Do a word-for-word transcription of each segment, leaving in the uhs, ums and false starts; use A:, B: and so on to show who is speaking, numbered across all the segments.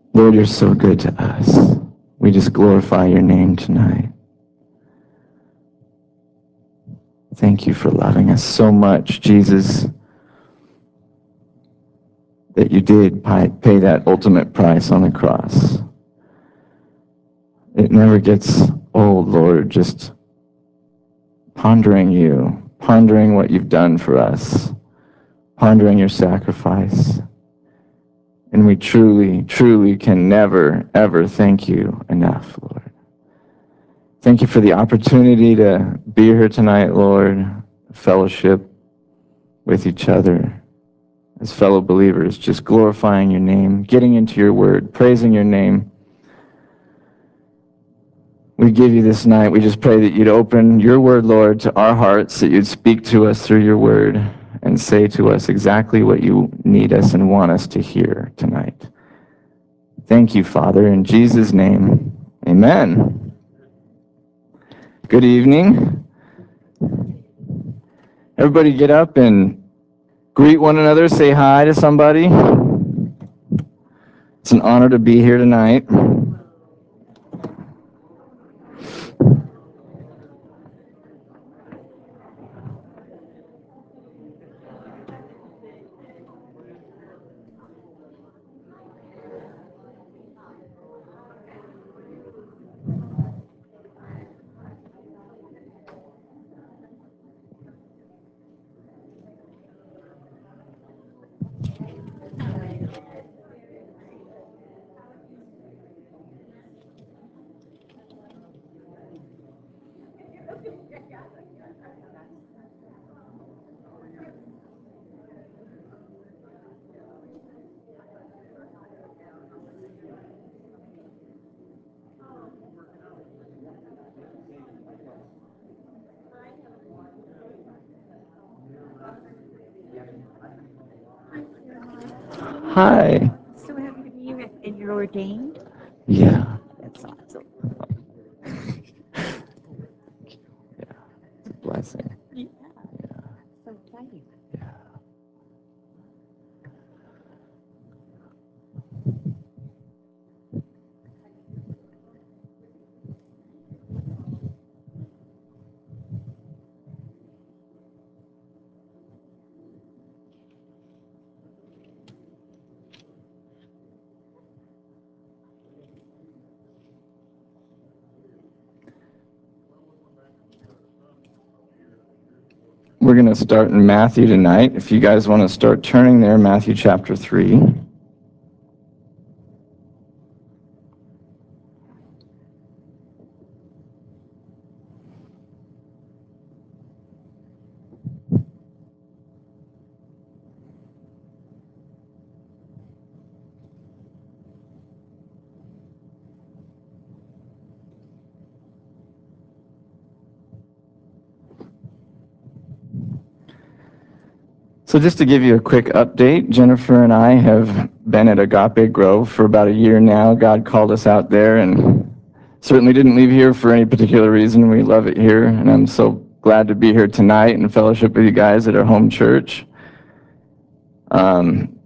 A: Lord, you're so good to us. We just glorify your name tonight. Thank you for loving us so much, Jesus, that you did pay that ultimate price on the cross. It never gets old, Lord, just pondering you, pondering what you've done for us, pondering your sacrifice. And we truly, truly can never, ever thank you enough, Lord. Thank you for the opportunity to be here tonight, Lord, fellowship with each other as fellow believers, just glorifying your name, getting into your word, praising your name. We give you this night. We just pray that you'd open your word, Lord, to our hearts, that you'd speak to us through your word and say to us exactly what you need us and want us to hear tonight. Thank you, Father, in Jesus' name, amen. Good evening. Everybody get up and greet one another, say hi to somebody. It's an honor to be here tonight. Hi.
B: So happy to be here, and you're ordained?
A: Yeah.
B: That's awesome.
A: Yeah. It's a blessing.
B: Yeah.
A: Yeah.
B: So exciting.
A: Yeah. We're going to start in Matthew tonight. If you guys want to start turning there, Matthew chapter three. So just to give you a quick update, Jennifer and I have been at Agape Grove for about a year now. God called us out there and certainly didn't leave here for any particular reason. We love it here, and I'm so glad to be here tonight and fellowship with you guys at our home church. Um,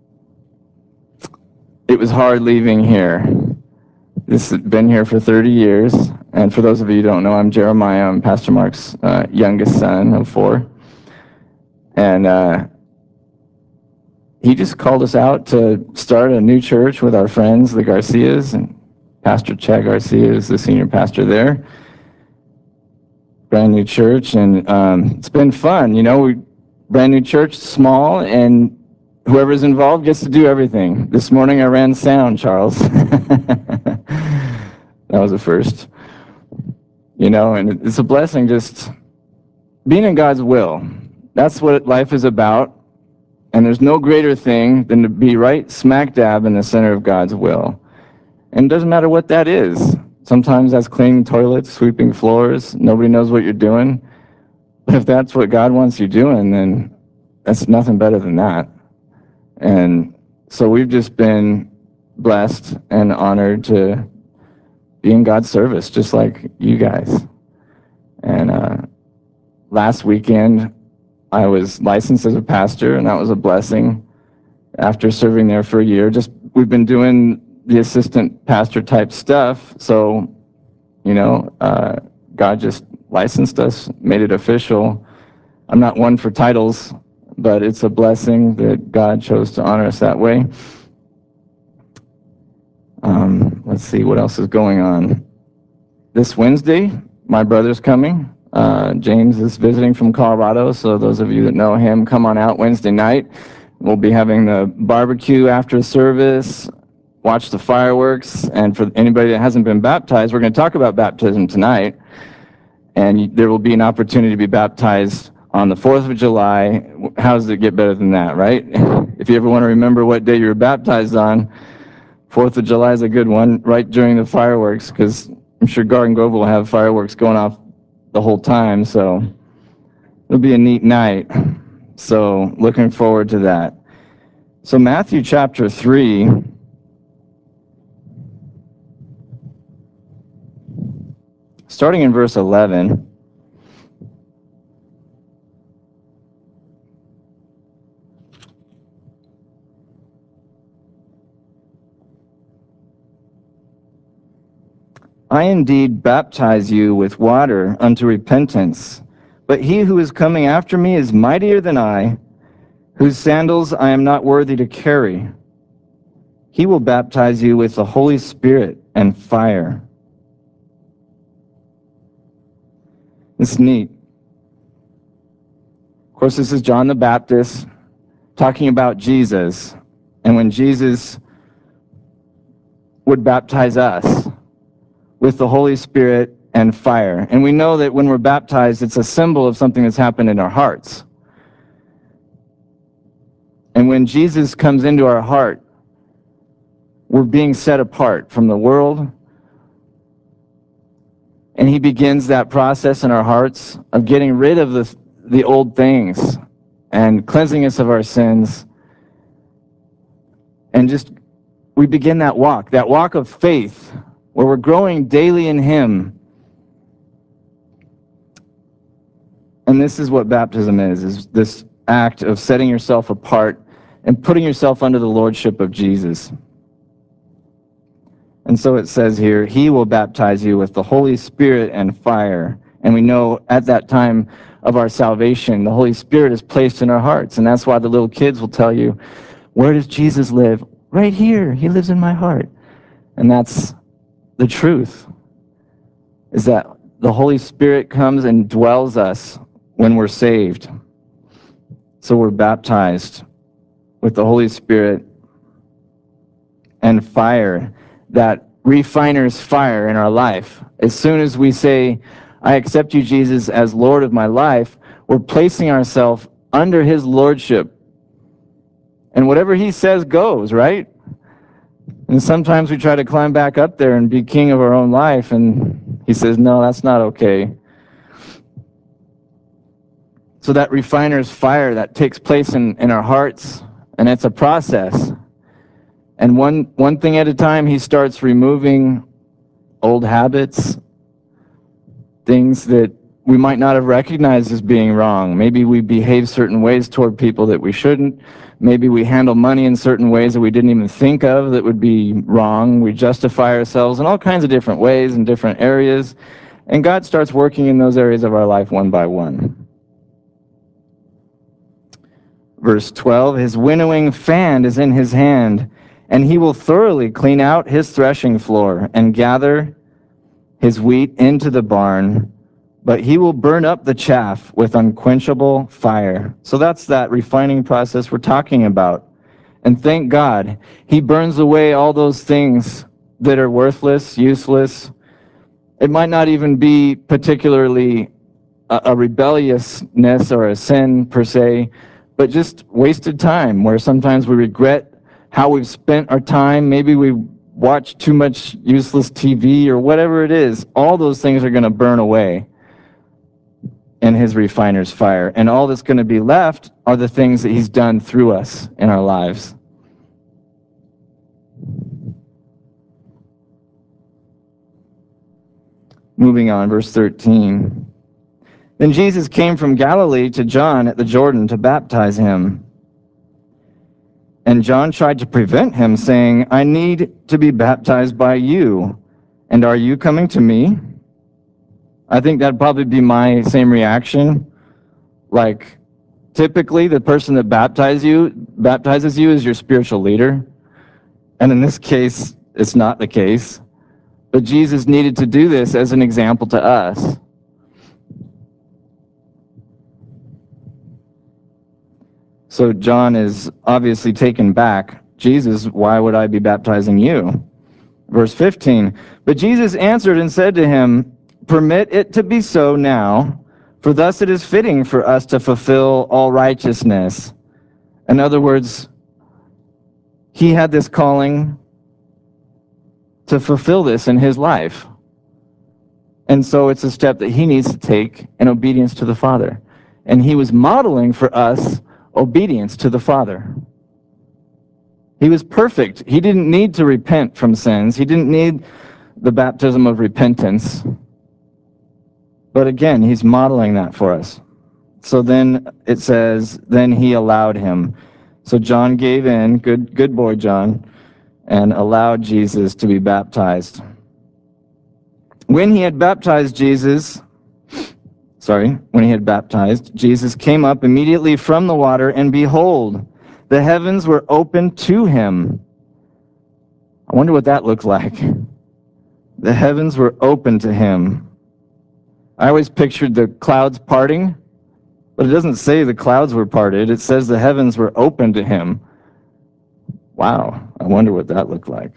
A: it was hard leaving here. This has been here for thirty years, and for those of you who don't know, I'm Jeremiah. I'm Pastor Mark's uh, youngest son of four. And uh, he just called us out to start a new church with our friends, the Garcias, and Pastor Chad Garcia is the senior pastor there. Brand new church, and um, it's been fun. You know, we brand new church, small, and whoever's involved gets to do everything. This morning I ran sound, Charles. That was a first. You know, and it's a blessing just being in God's will. That's what life is about. And there's no greater thing than to be right smack dab in the center of God's will. And it doesn't matter what that is. Sometimes that's cleaning toilets, sweeping floors. Nobody knows what you're doing. But if that's what God wants you doing, then that's nothing better than that. And so we've just been blessed and honored to be in God's service, just like you guys. And uh, last weekend, I was licensed as a pastor, and that was a blessing. After serving there for a year, just we've been doing the assistant pastor type stuff. So, you know, uh, God just licensed us, made it official. I'm not one for titles, but it's a blessing that God chose to honor us that way. Um, let's see what else is going on. This Wednesday, my brother's coming. Uh, James is visiting from Colorado, so those of you that know him, come on out Wednesday night. We'll be having the barbecue after the service, watch the fireworks, and for anybody that hasn't been baptized, we're going to talk about baptism tonight, and there will be an opportunity to be baptized on the fourth of July. How does it get better than that, right? If you ever want to remember what day you were baptized on, fourth of July is a good one, right during the fireworks, because I'm sure Garden Grove will have fireworks going off the whole time, so it'll be a neat night. So looking forward to that. So Matthew chapter three, starting in verse eleven. I indeed baptize you with water unto repentance, but he who is coming after me is mightier than I, whose sandals I am not worthy to carry. He will baptize you with the Holy Spirit and fire. It's neat. Of course, this is John the Baptist talking about Jesus, and when Jesus would baptize us with the Holy Spirit and fire. And we know that when we're baptized, it's a symbol of something that's happened in our hearts. And when Jesus comes into our heart, we're being set apart from the world. And he begins that process in our hearts of getting rid of the, the old things and cleansing us of our sins. And just, we begin that walk, that walk of faith, where we're growing daily in him. And this is what baptism is, is this act of setting yourself apart and putting yourself under the lordship of Jesus. And so it says here, he will baptize you with the Holy Spirit and fire. And we know at that time of our salvation, the Holy Spirit is placed in our hearts. And that's why the little kids will tell you, where does Jesus live? Right here. He lives in my heart. And that's the truth, is that the Holy Spirit comes and dwells us when we're saved. So we're baptized with the Holy Spirit and fire, that refiner's fire in our life. As soon as we say, I accept you, Jesus, as Lord of my life, we're placing ourselves under his lordship. And whatever he says goes, right? And sometimes we try to climb back up there and be king of our own life, and he says, no, that's not okay. So that refiner's fire that takes place in, in our hearts, and it's a process. And one, one thing at a time, he starts removing old habits, things that we might not have recognized as being wrong. Maybe we behave certain ways toward people that we shouldn't. Maybe we handle money in certain ways that we didn't even think of that would be wrong. We justify ourselves in all kinds of different ways in different areas. And God starts working in those areas of our life one by one. Verse twelve, his winnowing fan is in his hand, and he will thoroughly clean out his threshing floor and gather his wheat into the barn, but he will burn up the chaff with unquenchable fire. So that's that refining process we're talking about. And thank God, he burns away all those things that are worthless, useless. It might not even be particularly a, a rebelliousness or a sin per se, but just wasted time, where sometimes we regret how we've spent our time. Maybe we watch too much useless T V or whatever it is. All those things are going to burn away in his refiner's fire. And all that's going to be left are the things that he's done through us in our lives. Moving on, verse thirteen. Then Jesus came from Galilee to John at the Jordan to baptize him. And John tried to prevent him, saying, I need to be baptized by you, and are you coming to me? I think that'd probably be my same reaction. Like, typically, the person that baptizes you, baptizes you is your spiritual leader. And in this case, it's not the case. But Jesus needed to do this as an example to us. So John is obviously taken back. Jesus, why would I be baptizing you? Verse fifteen, but Jesus answered and said to him, permit it to be so now, for thus it is fitting for us to fulfill all righteousness. In other words, he had this calling to fulfill this in his life. And so it's a step that he needs to take in obedience to the Father. And he was modeling for us obedience to the Father. He was perfect. He didn't need to repent from sins. He didn't need the baptism of repentance. But again, he's modeling that for us. So then it says, then he allowed him. So John gave in, good, good boy, John, and allowed Jesus to be baptized. When he had baptized Jesus, sorry, when he had baptized, Jesus came up immediately from the water, and behold, the heavens were opened to him. I wonder what that looked like. The heavens were open to him. I always pictured the clouds parting, but it doesn't say the clouds were parted. It says the heavens were open to him. Wow, I wonder what that looked like.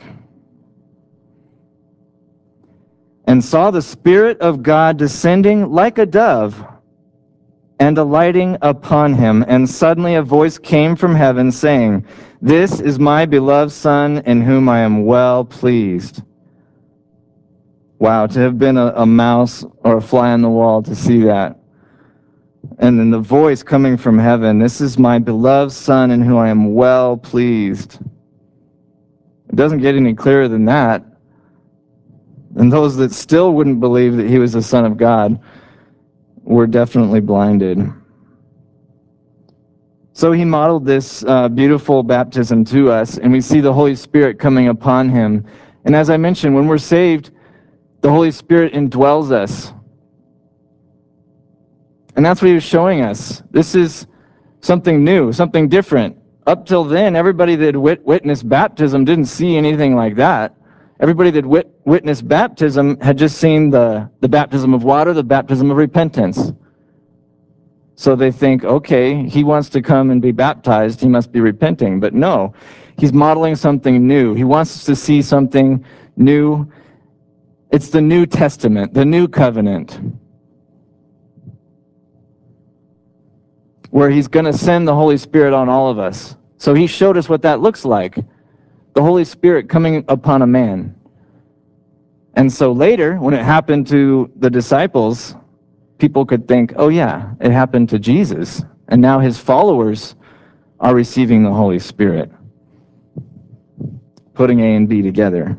A: And saw the Spirit of God descending like a dove and alighting upon him. And suddenly a voice came from heaven saying, this is my beloved Son, in whom I am well pleased. Wow, to have been a, a mouse or a fly on the wall to see that. And then the voice coming from heaven, this is my beloved Son, in whom I am well pleased. It doesn't get any clearer than that. And those that still wouldn't believe that he was the Son of God were definitely blinded. So he modeled this uh, beautiful baptism to us, and we see the Holy Spirit coming upon him. And as I mentioned, when we're saved, the Holy Spirit indwells us. And that's what he was showing us. This is something new, something different. Up till then, everybody that wit- witnessed baptism didn't see anything like that. Everybody that wit- witnessed baptism had just seen the, the baptism of water, the baptism of repentance. So they think, okay, he wants to come and be baptized, he must be repenting. But no, he's modeling something new. He wants us to see something new. It's the New Testament, the New Covenant, where he's going to send the Holy Spirit on all of us. So he showed us what that looks like, the Holy Spirit coming upon a man. And so later, when it happened to the disciples, people could think, oh yeah, it happened to Jesus. And now his followers are receiving the Holy Spirit, putting A and B together.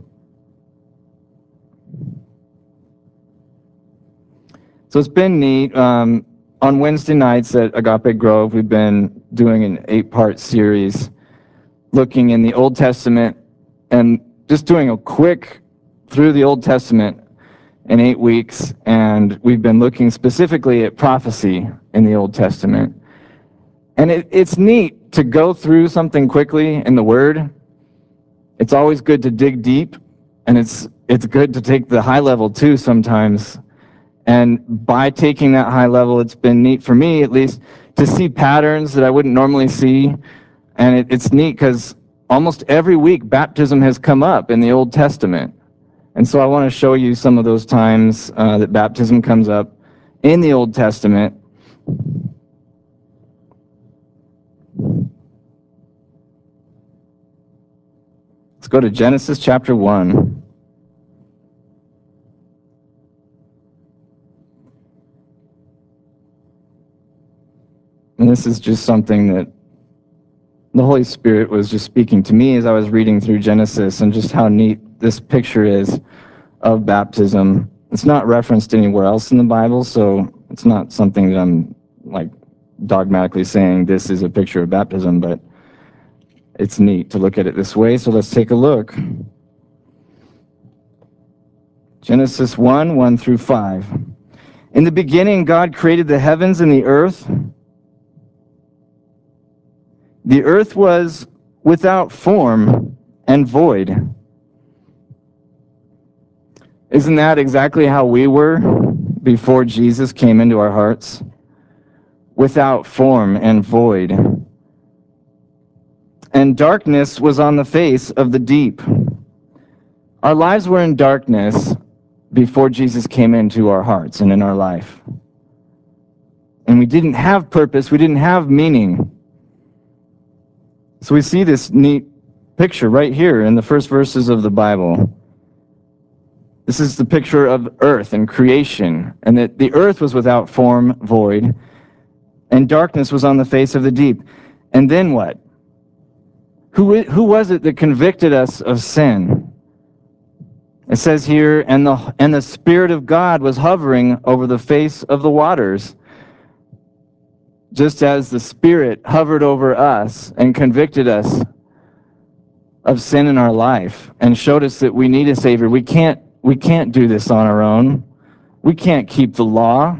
A: So it's been neat. Um, on Wednesday nights at Agape Grove, we've been doing an eight-part series looking in the Old Testament and just doing a quick through the Old Testament in eight weeks. And we've been looking specifically at prophecy in the Old Testament. And it, it's neat to go through something quickly in the Word. It's always good to dig deep, and it's it's good to take the high level too sometimes. And by taking that high level, it's been neat for me, at least, to see patterns that I wouldn't normally see. And it, it's neat because almost every week baptism has come up in the Old Testament. And so I want to show you some of those times uh, that baptism comes up in the Old Testament. Let's go to Genesis chapter one. And this is just something that the Holy Spirit was just speaking to me as I was reading through Genesis, and just how neat this picture is of baptism. It's not referenced anywhere else in the Bible, so it's not something that I'm like dogmatically saying this is a picture of baptism, but it's neat to look at it this way, so let's take a look. Genesis one, one through five. In the beginning, God created the heavens and the earth. The earth was without form and void. Isn't that exactly how we were before Jesus came into our hearts? Without form and void. And darkness was on the face of the deep. Our lives were in darkness before Jesus came into our hearts and in our life. And we didn't have purpose, we didn't have meaning. So we see this neat picture right here in the first verses of the Bible. This is the picture of earth and creation, and that the earth was without form, void, and darkness was on the face of the deep. And then what? Who, who was it that convicted us of sin? It says here, and the, and the Spirit of God was hovering over the face of the waters. Just as the Spirit hovered over us and convicted us of sin in our life and showed us that we need a Savior. We can't, we can't do this on our own. We can't keep the law.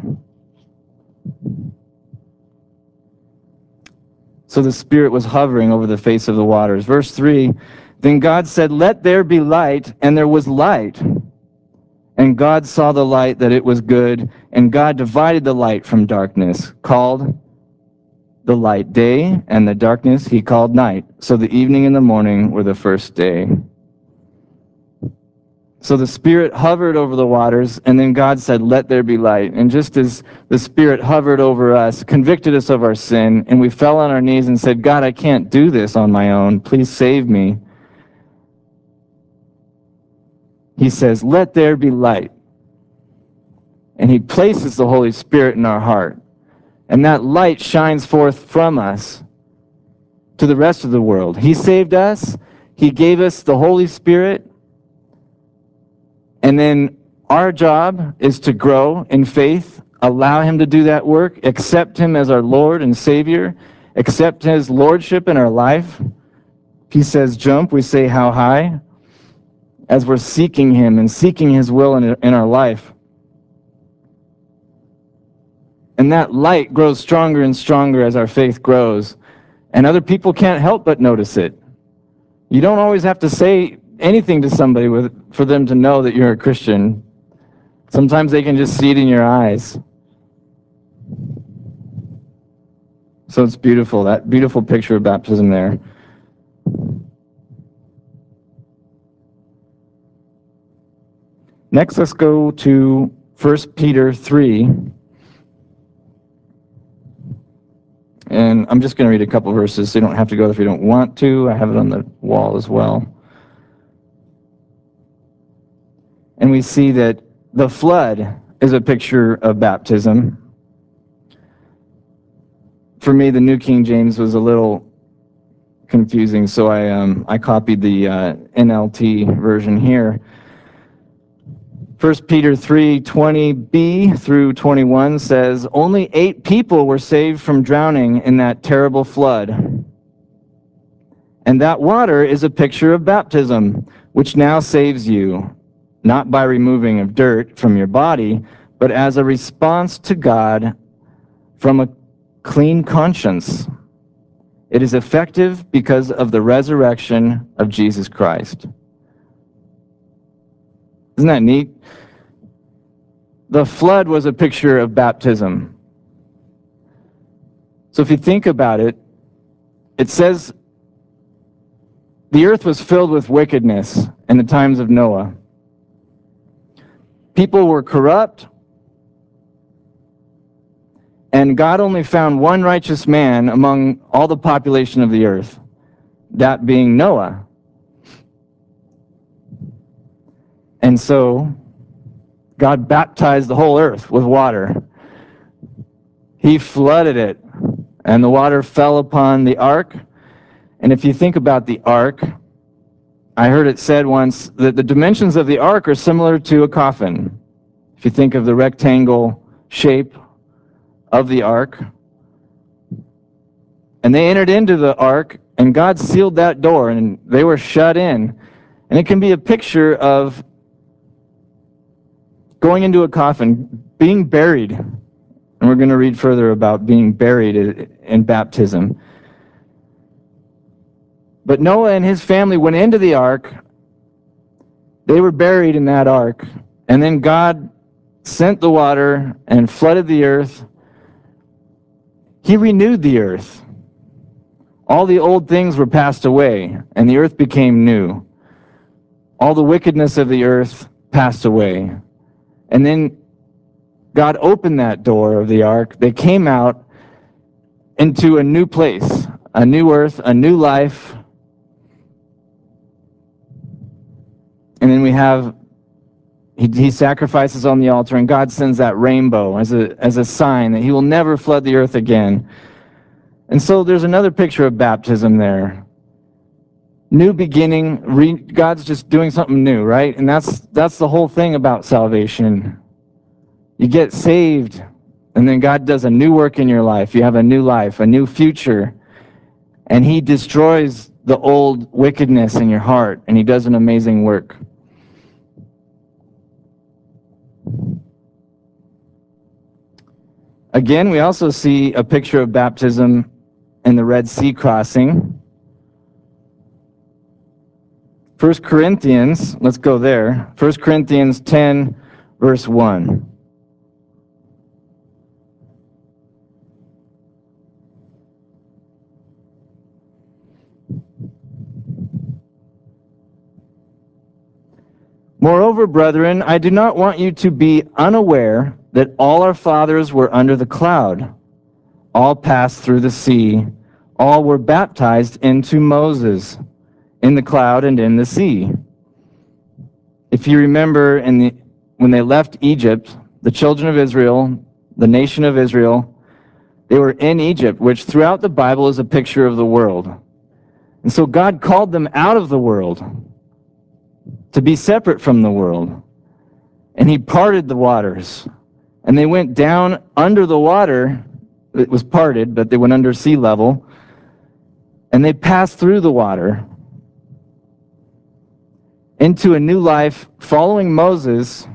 A: So the Spirit was hovering over the face of the waters. Verse three, then God said, let there be light, and there was light. And God saw the light that it was good, and God divided the light from darkness, called the light day, and the darkness he called night. So the evening and the morning were the first day. So the Spirit hovered over the waters, and then God said, let there be light. And just as the Spirit hovered over us, convicted us of our sin, and we fell on our knees and said, God, I can't do this on my own. Please save me. He says, let there be light. And he places the Holy Spirit in our heart. And that light shines forth from us to the rest of the world. He saved us. He gave us the Holy Spirit. And then our job is to grow in faith, allow him to do that work, accept him as our Lord and Savior, accept his lordship in our life. If he says jump, we say how high, as we're seeking him and seeking his will in, in our life. And that light grows stronger and stronger as our faith grows. And other people can't help but notice it. You don't always have to say anything to somebody with, for them to know that you're a Christian. Sometimes they can just see it in your eyes. So it's beautiful, that beautiful picture of baptism there. Next, let's go to First Peter three. And I'm just going to read a couple verses, so you don't have to go if you don't want to. I have it on the wall as well. And we see that the flood is a picture of baptism. For me, the New King James was a little confusing, so I um, I copied the uh, N L T version here. First Peter three twenty b through twenty-one says, only eight people were saved from drowning in that terrible flood. And that water is a picture of baptism, which now saves you, not by removing of dirt from your body, but as a response to God from a clean conscience. It is effective because of the resurrection of Jesus Christ. Isn't that neat? The flood was a picture of baptism. So if you think about it, it says the earth was filled with wickedness in the times of Noah. People were corrupt, and God only found one righteous man among all the population of the earth, that being Noah. And so God baptized the whole earth with water. He flooded it, and the water fell upon the ark. And if you think about the ark, I heard it said once that the dimensions of the ark are similar to a coffin. If you think of the rectangle shape of the ark. And they entered into the ark And God sealed that door, and they were shut in. And it can be a picture of going into a coffin, being buried. And we're going to read further about being buried in baptism. But Noah and his family went into the ark. They were buried in that ark. And then God sent the water and flooded the earth. He renewed the earth. All the old things were passed away, and the earth became new. All the wickedness of the earth passed away. And then God opened that door of the ark. They came out into a new place, a new earth, a new life. And then we have, he, he sacrifices on the altar, and God sends that rainbow as a, as a sign that he will never flood the earth again. And so there's another picture of baptism there. New beginning, re, God's just doing something new, right? And that's that's the whole thing about salvation. You get saved, and then God does a new work in your life. You have a new life, a new future, and he destroys the old wickedness in your heart, and he does an amazing work. Again, we also see a picture of baptism in the Red Sea crossing. First Corinthians, let's go there. First Corinthians ten, verse one. Moreover, brethren, I do not want you to be unaware that all our fathers were under the cloud. All passed through the sea. All were baptized into Moses in the cloud and in the sea. If you remember, in the, when they left Egypt, the children of Israel, the nation of Israel, they were in Egypt, which throughout the Bible is a picture of the world. And so God called them out of the world to be separate from the world. And he parted the waters. And they went down under the water. It was parted, but they went under sea level. And they passed through the water into a new life, following Moses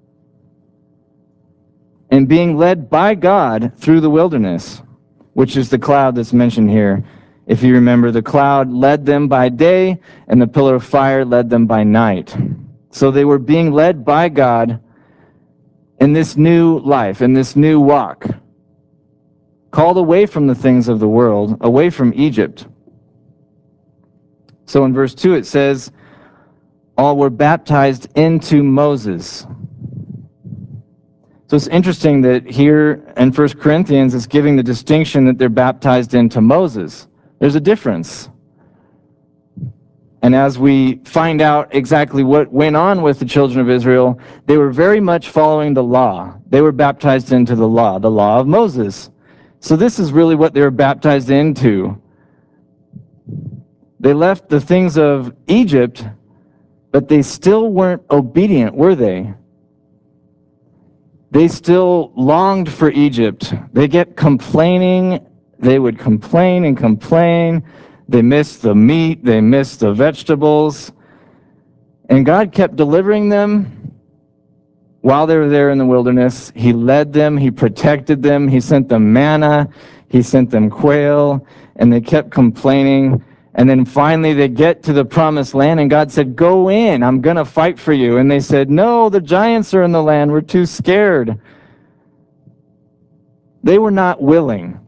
A: and being led by God through the wilderness, which is the cloud that's mentioned here. If you remember, the cloud led them by day, and the pillar of fire led them by night. So they were being led by God in this new life, in this new walk, called away from the things of the world, away from Egypt. So in verse two it says, all were baptized into Moses. So it's interesting that here in First Corinthians it's giving the distinction that they're baptized into Moses. There's a difference. And as we find out exactly what went on with the children of Israel, they were very much following the law. They were baptized into the law, the law of Moses. So this is really what they were baptized into. They left the things of Egypt, but they still weren't obedient, were they? They still longed for Egypt. They kept complaining. They would complain and complain. They missed the meat. They missed the vegetables. And God kept delivering them while they were there in the wilderness. He led them. He protected them. He sent them manna. He sent them quail. And they kept complaining. And then finally they get to the promised land, and God said, go in, I'm going to fight for you. And they said, no, the giants are in the land, we're too scared. They were not willing.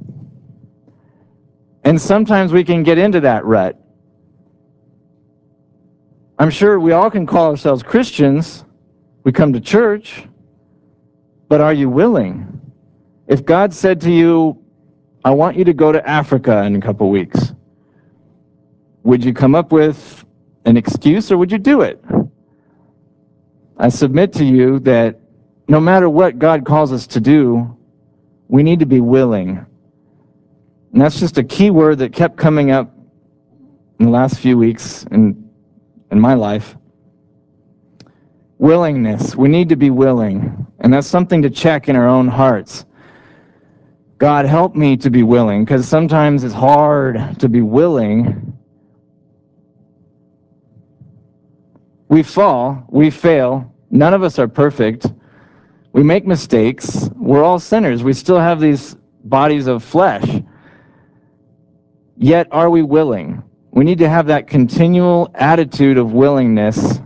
A: And sometimes we can get into that rut. I'm sure we all can call ourselves Christians. We come to church. But are you willing? If God said to you, I want you to go to Africa in a couple weeks, would you come up with an excuse, or would you do it? I submit to you that no matter what God calls us to do, we need to be willing. And that's just a key word that kept coming up in the last few weeks in, in my life. Willingness. We need to be willing. And that's something to check in our own hearts. God, help me to be willing, because sometimes it's hard to be willing. We fall, we fail. None of us are perfect. We make mistakes. We're all sinners. We still have these bodies of flesh. Yet, are we willing? We need to have that continual attitude of willingness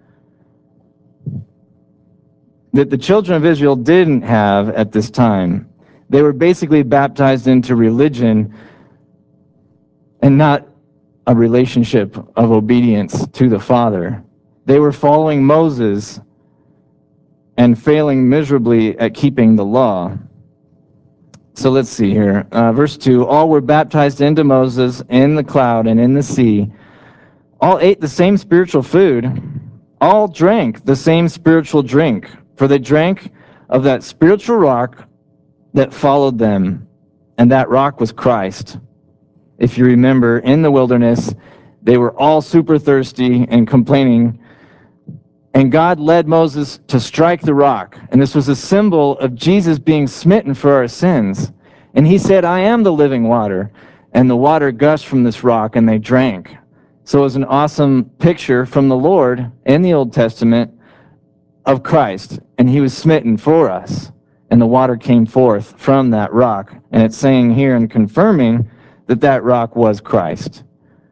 A: that the children of Israel didn't have at this time. They were basically baptized into religion and not a relationship of obedience to the Father. They were following Moses and failing miserably at keeping the law. So let's see here. Uh, verse two, all were baptized into Moses in the cloud and in the sea. All ate the same spiritual food. All drank the same spiritual drink, for they drank of that spiritual rock that followed them, and that rock was Christ. If you remember, in the wilderness, they were all super thirsty and complaining, and God led Moses to strike the rock. And this was a symbol of Jesus being smitten for our sins. And he said, I am the living water. And the water gushed from this rock, and they drank. So it was an awesome picture from the Lord in the Old Testament of Christ. And he was smitten for us. And the water came forth from that rock. And it's saying here and confirming that that rock was Christ.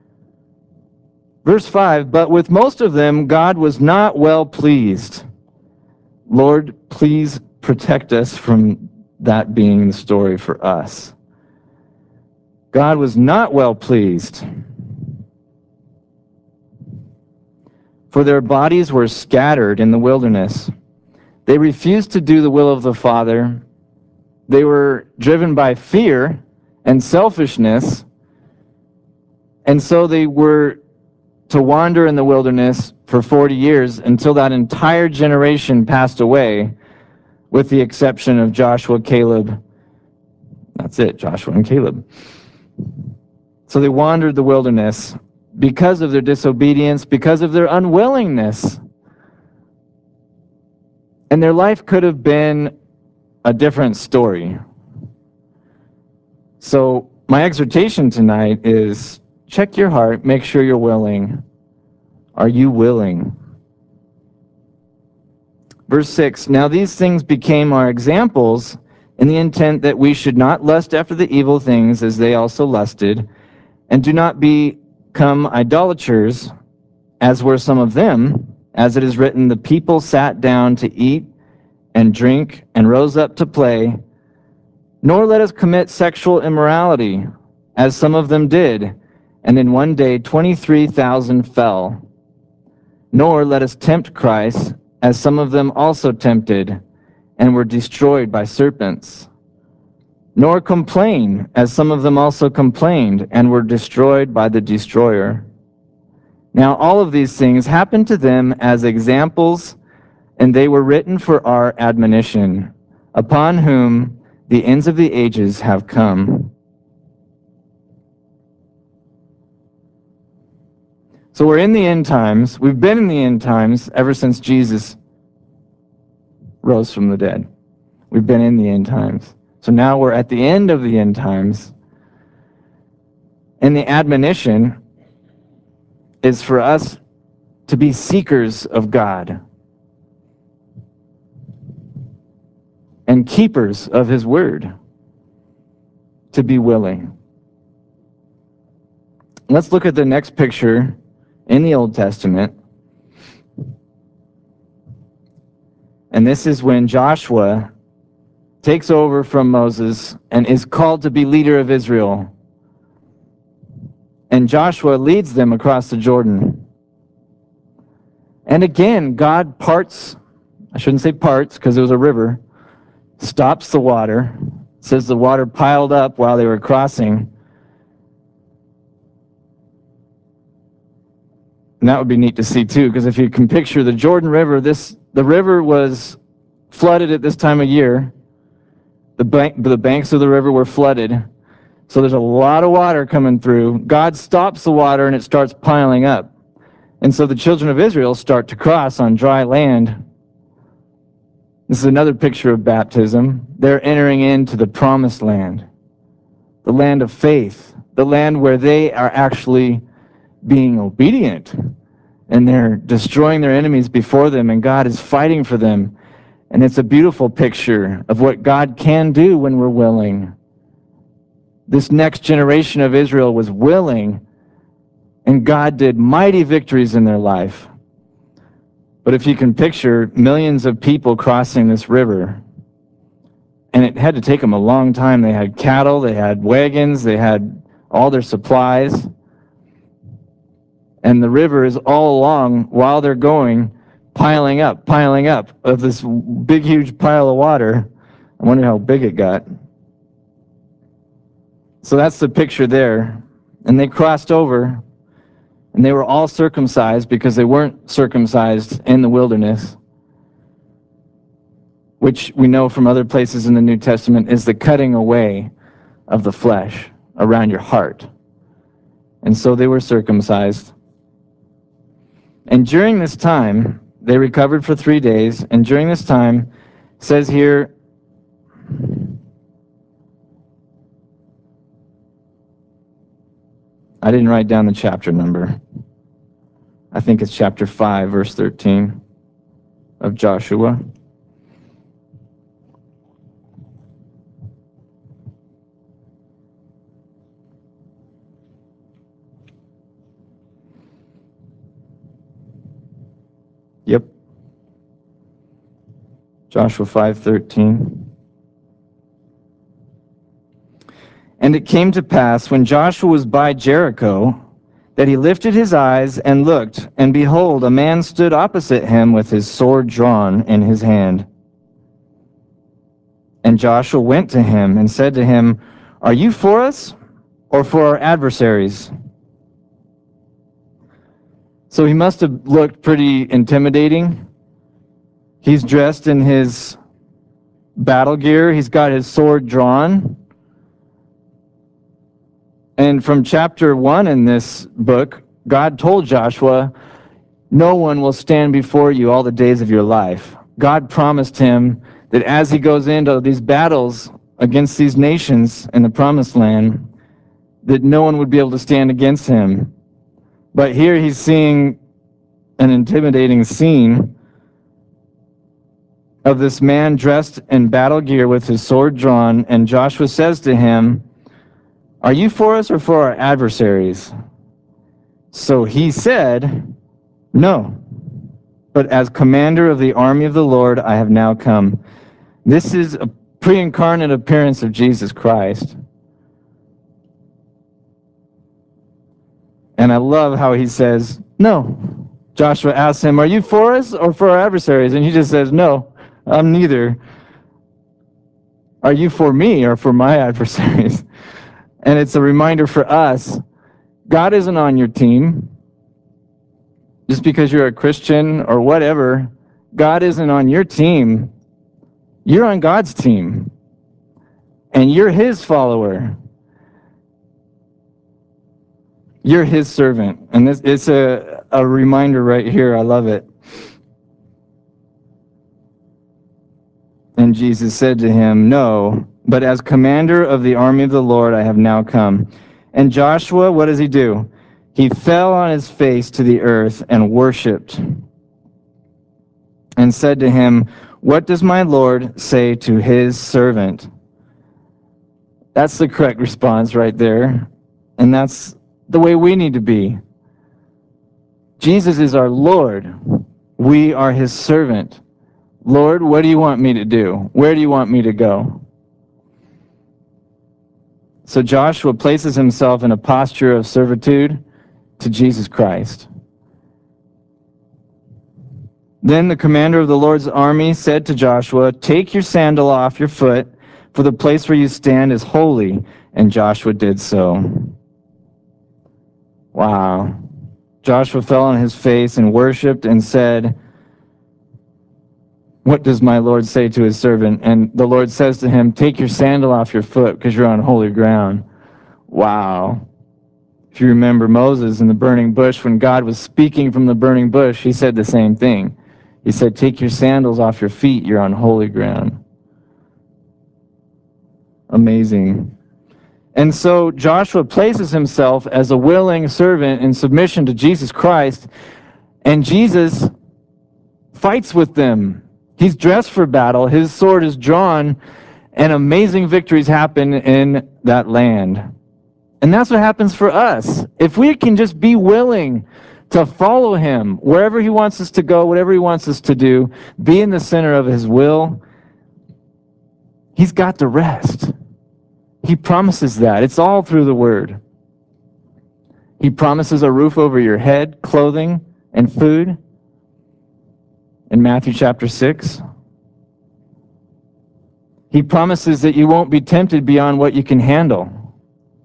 A: Verse five, but with most of them God was not well pleased. Lord, please protect us from that being the story for us. God was not well pleased. For their bodies were scattered in the wilderness. They refused to do the will of the Father. They were driven by fear and selfishness, and so they were to wander in the wilderness for forty years until that entire generation passed away, with the exception of Joshua, Caleb. That's it, Joshua and Caleb. So they wandered the wilderness because of their disobedience, because of their unwillingness. And their life could have been a different story. So my exhortation tonight is check your heart, make sure you're willing. Are you willing? Verse six, now these things became our examples in the intent that we should not lust after the evil things as they also lusted, and do not become idolaters, as were some of them. As it is written, the people sat down to eat and drink and rose up to play. Nor let us commit sexual immorality, as some of them did, and in one day twenty-three thousand fell. Nor let us tempt Christ, as some of them also tempted, and were destroyed by serpents. Nor complain, as some of them also complained, and were destroyed by the destroyer. Now all of these things happened to them as examples, and they were written for our admonition, upon whom the ends of the ages have come. So we're in the end times. We've been in the end times ever since Jesus rose from the dead. We've been in the end times. So now we're at the end of the end times. And the admonition is for us to be seekers of God and keepers of his word, to be willing. Let's look at the next picture in the Old Testament. And this is when Joshua takes over from Moses and is called to be leader of Israel. And Joshua leads them across the Jordan. And again, God parts, I shouldn't say parts because it was a river, stops the water. It says the water piled up while they were crossing. And that would be neat to see too, because if you can picture the Jordan River, this the river was flooded at this time of year. The, bank, the banks of the river were flooded. So there's a lot of water coming through. God stops the water and it starts piling up. And so the children of Israel start to cross on dry land. This is another picture of baptism. They're entering into the promised land, the land of faith, the land where they are actually being obedient, and they're destroying their enemies before them, and God is fighting for them. And it's a beautiful picture of what God can do when we're willing. This next generation of Israel was willing, and God did mighty victories in their life. But if you can picture millions of people crossing this river, and it had to take them a long time. They had cattle, they had wagons, they had all their supplies. And the river is all along, while they're going, piling up, piling up of this big, huge pile of water. I wonder how big it got. So that's the picture there. And they crossed over, and they were all circumcised because they weren't circumcised in the wilderness, which we know from other places in the New Testament is the cutting away of the flesh around your heart. And so they were circumcised. And during this time, they recovered for three days, and during this time, it says here, I didn't write down the chapter number. I think it's chapter five, verse thirteen of Joshua. Yep. Joshua five thirteen. And it came to pass, when Joshua was by Jericho, that he lifted his eyes and looked, and behold, a man stood opposite him with his sword drawn in his hand. And Joshua went to him and said to him, Are you for us, or for our adversaries? So he must have looked pretty intimidating. He's dressed in his battle gear. He's got his sword drawn. And from chapter one in this book, God told Joshua, no one will stand before you all the days of your life. God promised him that as he goes into these battles against these nations in the promised land, that no one would be able to stand against him. But here he's seeing an intimidating scene of this man dressed in battle gear with his sword drawn, and Joshua says to him, Are you for us or for our adversaries? So he said, No, but as commander of the army of the Lord, I have now come. This is a pre-incarnate appearance of Jesus Christ. And I love how he says, no. Joshua asks him, are you for us or for our adversaries? And he just says, no, I'm neither. Are you for me or for my adversaries? And it's a reminder for us, God isn't on your team. Just because you're a Christian or whatever, God isn't on your team. You're on God's team. And you're his follower. You're his servant. And this, it's a, a reminder right here. I love it. And Jesus said to him, no, but as commander of the army of the Lord, I have now come. And Joshua, what does he do? He fell on his face to the earth and worshipped and said to him, what does my Lord say to his servant? That's the correct response right there. And that's the way we need to be. Jesus is our Lord. We are his servant. Lord, what do you want me to do? Where do you want me to go? So Joshua places himself in a posture of servitude to Jesus Christ. Then the commander of the Lord's army said to Joshua, take your sandal off your foot, for the place where you stand is holy. And Joshua did so. Wow. Joshua fell on his face and worshipped and said, what does my Lord say to his servant? And the Lord says to him, take your sandal off your foot because you're on holy ground. Wow. If you remember Moses in the burning bush, when God was speaking from the burning bush, he said the same thing. He said, take your sandals off your feet. You're on holy ground. Amazing. And so Joshua places himself as a willing servant in submission to Jesus Christ, and Jesus fights with them. He's dressed for battle. His sword is drawn, and amazing victories happen in that land. And that's what happens for us. If we can just be willing to follow him wherever he wants us to go, whatever he wants us to do, be in the center of his will, he's got the rest. He promises that. It's all through the word. He promises a roof over your head, clothing, and food in Matthew chapter six. He promises that you won't be tempted beyond what you can handle.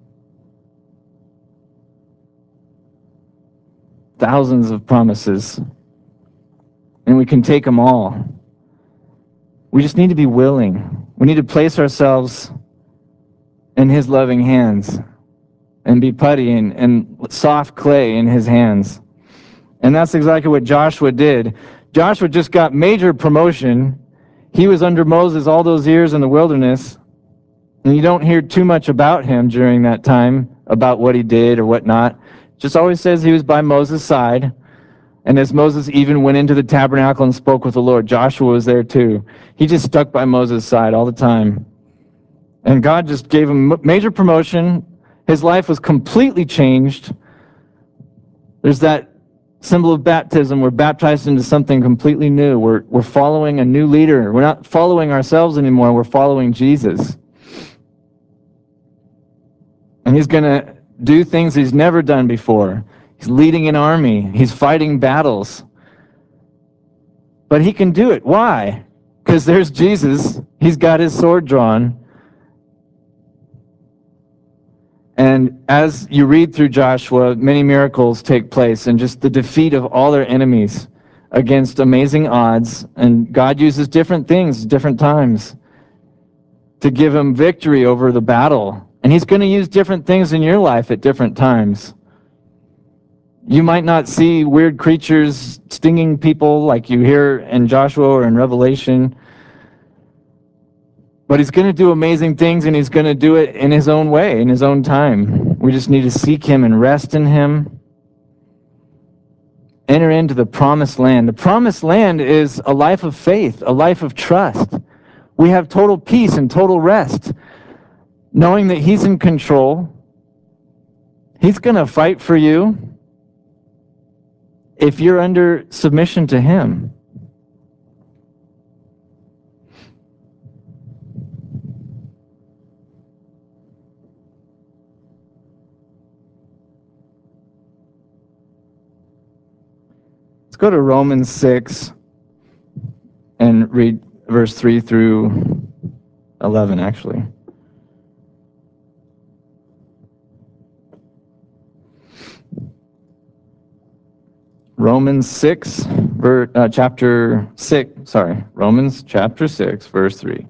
A: Thousands of promises, and we can take them all. We just need to be willing. We need to place ourselves in his loving hands and be putty and, and soft clay in his hands. And that's exactly what Joshua did. Joshua just got major promotion. He was under Moses all those years in the wilderness, and you don't hear too much about him during that time, about what he did or whatnot. Just always says he was by Moses' side. And as Moses even went into the tabernacle and spoke with the Lord, Joshua was there too. He just stuck by Moses' side all the time. And God just gave him major promotion. His life was completely changed. There's that symbol of baptism. We're baptized into something completely new. We're, we're following a new leader. We're not following ourselves anymore. We're following Jesus. And he's going to do things he's never done before. He's leading an army. He's fighting battles. But he can do it. Why? Because there's Jesus. He's got his sword drawn. And as you read through Joshua, many miracles take place, and just the defeat of all their enemies against amazing odds. And God uses different things, different times, to give him victory over the battle. And he's going to use different things in your life at different times. You might not see weird creatures stinging people like you hear in Joshua or in Revelation. But he's going to do amazing things, and he's going to do it in his own way, in his own time. We just need to seek him and rest in him. Enter into the promised land. The promised land is a life of faith, a life of trust. We have total peace and total rest, knowing that he's in control. He's going to fight for you if you're under submission to him. Let's go to Romans six and read verse three through eleven, actually. Romans six, ver, uh, chapter six, sorry, Romans chapter six, verse three.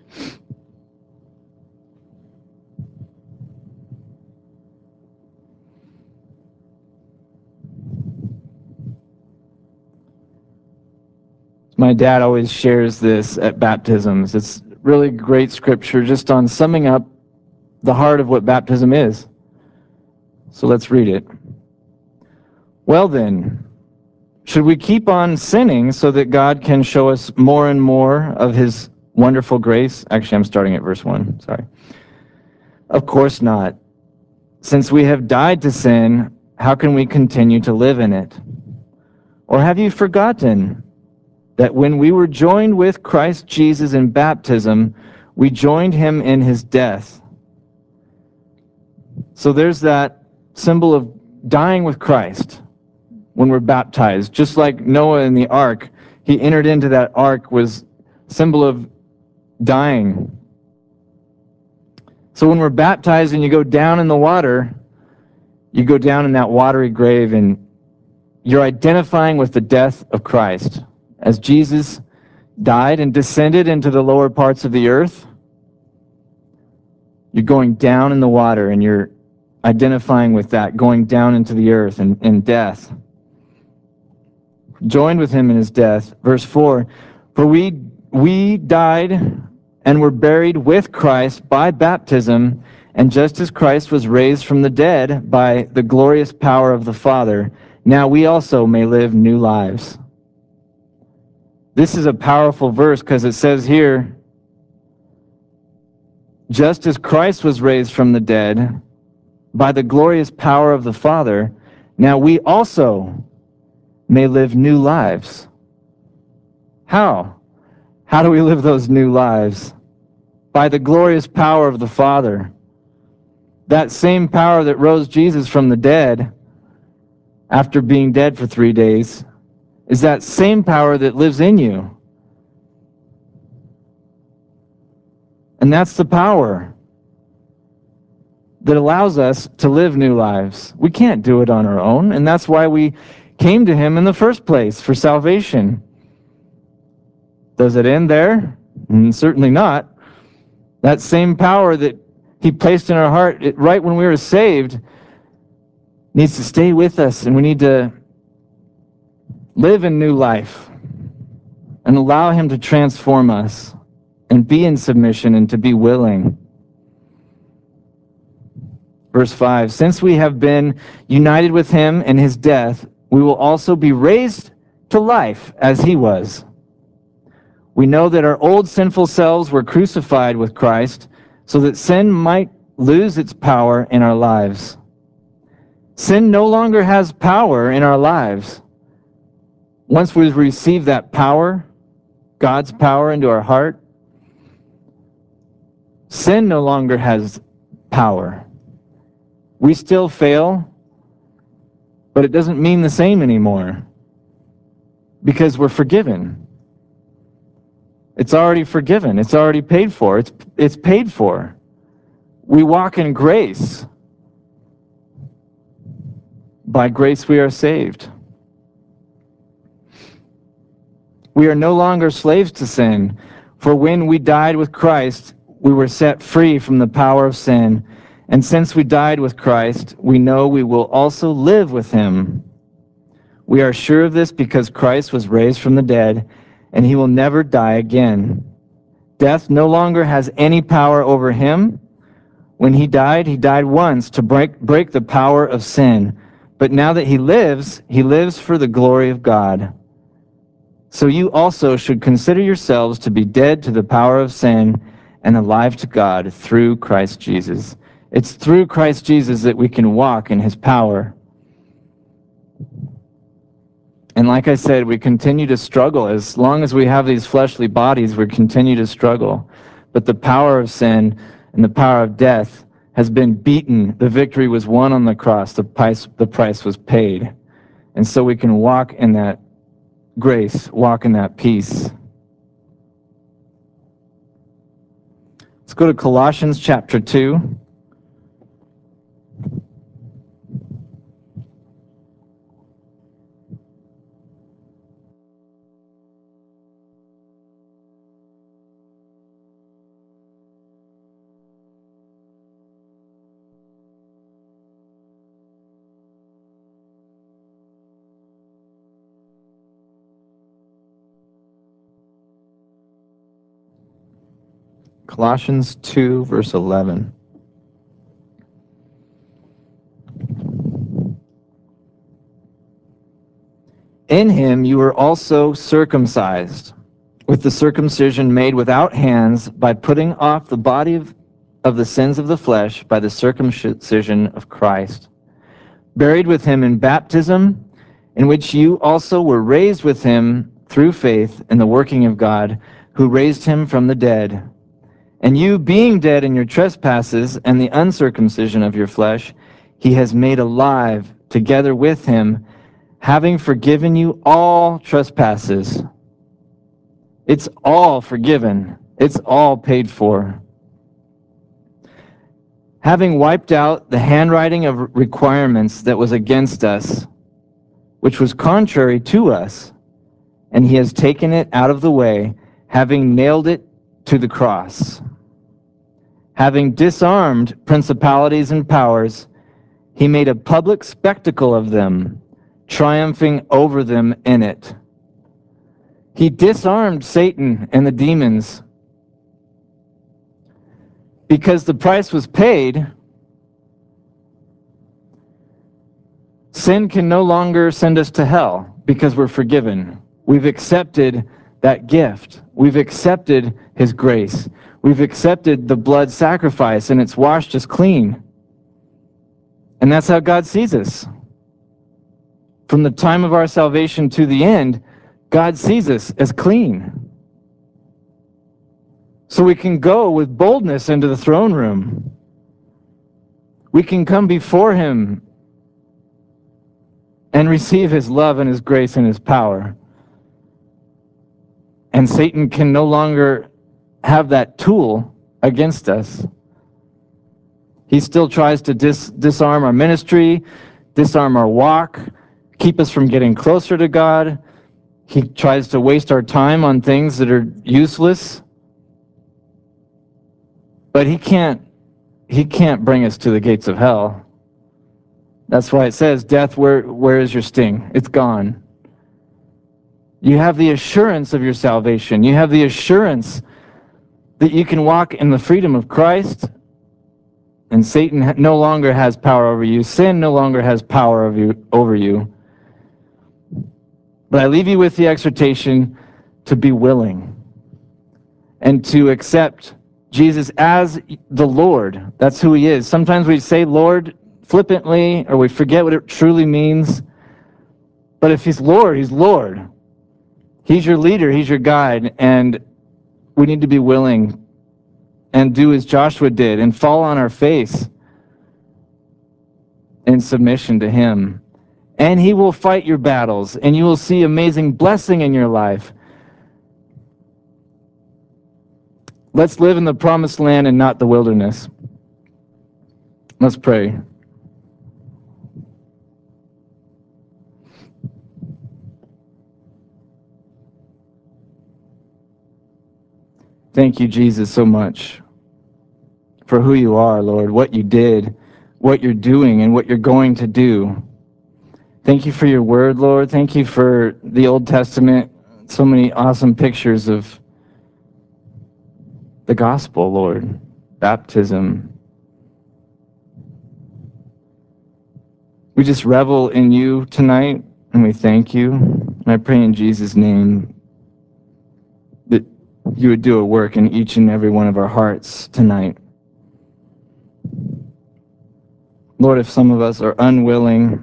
A: My dad always shares this at baptisms. It's really great scripture just on summing up the heart of what baptism is. So let's read it. Well then, should we keep on sinning so that God can show us more and more of his wonderful grace? Actually, I'm starting at verse one, sorry. Of course not. Since we have died to sin, how can we continue to live in it? Or have you forgotten that when we were joined with Christ Jesus in baptism, we joined him in his death? So there's that symbol of dying with Christ when we're baptized. Just like Noah in the ark, he entered into that ark was symbol of dying. So when we're baptized and you go down in the water, you go down in that watery grave and you're identifying with the death of Christ. As Jesus died and descended into the lower parts of the earth, you're going down in the water and you're identifying with that, going down into the earth and, and death. joined with him in his death. Verse four, for we, we died and were buried with Christ by baptism, and just as Christ was raised from the dead by the glorious power of the Father, now we also may live new lives. This is a powerful verse because it says here, just as Christ was raised from the dead by the glorious power of the Father, now we also may live new lives. How? How do we live those new lives? By the glorious power of the Father. That same power that rose Jesus from the dead after being dead for three days is that same power that lives in you. And that's the power that allows us to live new lives. We can't do it on our own, and that's why we came to him in the first place, for salvation. Does it end there? Mm, certainly not. That same power that he placed in our heart it, right when we were saved needs to stay with us, and we need to live in new life and allow him to transform us and be in submission and to be willing. Verse five, since we have been united with him in his death, we will also be raised to life as he was. We know that our old sinful selves were crucified with Christ so that sin might lose its power in our lives. Sin no longer has power in our lives. Once we receive that power, God's power into our heart, sin no longer has power. We still fail, but it doesn't mean the same anymore because we're forgiven. It's already forgiven. It's already paid for. It's, it's paid for. We walk in grace. By grace we are saved. We are no longer slaves to sin, for when we died with Christ, we were set free from the power of sin. And since we died with Christ, we know we will also live with him. We are sure of this because Christ was raised from the dead, and he will never die again. Death no longer has any power over him. When he died, he died once to break, break the power of sin. But now that he lives, he lives for the glory of God. So you also should consider yourselves to be dead to the power of sin and alive to God through Christ Jesus. It's through Christ Jesus that we can walk in his power. And like I said, we continue to struggle. As long as we have these fleshly bodies, we continue to struggle. But the power of sin and the power of death has been beaten. The victory was won on the cross. The price, the price was paid. And so we can walk in that grace, walk in that peace. Let's go to Colossians chapter two. Colossians two, verse eleven. In him you were also circumcised, with the circumcision made without hands, by putting off the body of, of the sins of the flesh by the circumcision of Christ, buried with him in baptism, in which you also were raised with him through faith in the working of God, who raised him from the dead. And you, being dead in your trespasses and the uncircumcision of your flesh, he has made alive together with him, having forgiven you all trespasses. It's all forgiven. It's all paid for. Having wiped out the handwriting of requirements that was against us, which was contrary to us, and he has taken it out of the way, having nailed it to the cross. Having disarmed principalities and powers, he made a public spectacle of them, triumphing over them in it. He disarmed Satan and the demons because the price was paid. Sin can no longer send us to hell because we're forgiven. We've accepted that gift. We've accepted his grace. We've accepted the blood sacrifice, and it's washed us clean. And that's how God sees us. From the time of our salvation to the end, God sees us as clean. So we can go with boldness into the throne room. We can come before him and receive his love and his grace and his power. And Satan can no longer have that tool against us. He still tries to dis- disarm our ministry, disarm our walk, keep us from getting closer to God. He tries to waste our time on things that are useless. But he can't, he can't bring us to the gates of hell. That's why it says, death, where, where is your sting? It's gone. You have the assurance of your salvation. You have the assurance that you can walk in the freedom of Christ, and Satan no longer has power over you. Sin no longer has power over you. Over you. But I leave you with the exhortation to be willing and to accept Jesus as the Lord. That's who he is. Sometimes we say Lord flippantly, or we forget what it truly means. But if he's Lord, he's Lord. He's your leader, he's your guide, and we need to be willing and do as Joshua did and fall on our face in submission to him. And he will fight your battles, and you will see amazing blessing in your life. Let's live in the promised land and not the wilderness. Let's pray. Thank you, Jesus, so much for who you are, Lord, what you did, what you're doing, and what you're going to do. Thank you for your word, Lord. Thank you for the Old Testament. So many awesome pictures of the gospel, Lord. Baptism. We just revel in you tonight, and we thank you. And I pray in Jesus' name that you would do a work in each and every one of our hearts tonight. Lord, if some of us are unwilling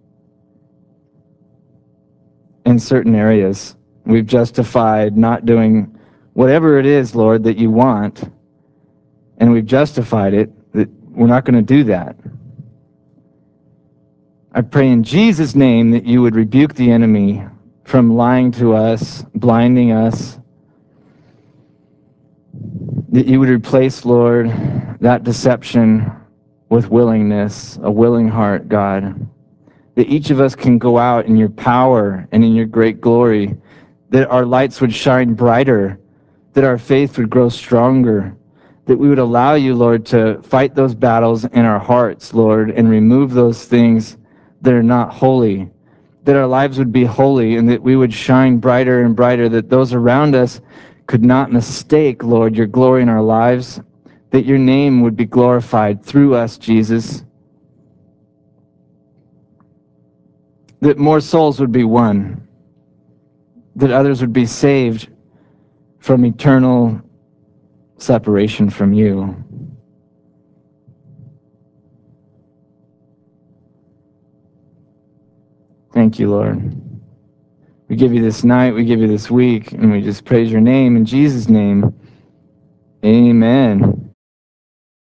A: in certain areas, we've justified not doing whatever it is, Lord, that you want, and we've justified it, that we're not going to do that. I pray in Jesus' name that you would rebuke the enemy from lying to us, blinding us, that you would replace, Lord, that deception with willingness, a willing heart, God, that each of us can go out in your power and in your great glory, that our lights would shine brighter, that our faith would grow stronger, that we would allow you, Lord, to fight those battles in our hearts, Lord, and remove those things that are not holy, that our lives would be holy, and that we would shine brighter and brighter, that those around us could not mistake, Lord, your glory in our lives, that your name would be glorified through us, Jesus, that more souls would be won, that others would be saved from eternal separation from you. Thank you, Lord. We give you this night, we give you this week, and we just praise your name in Jesus' name. Amen.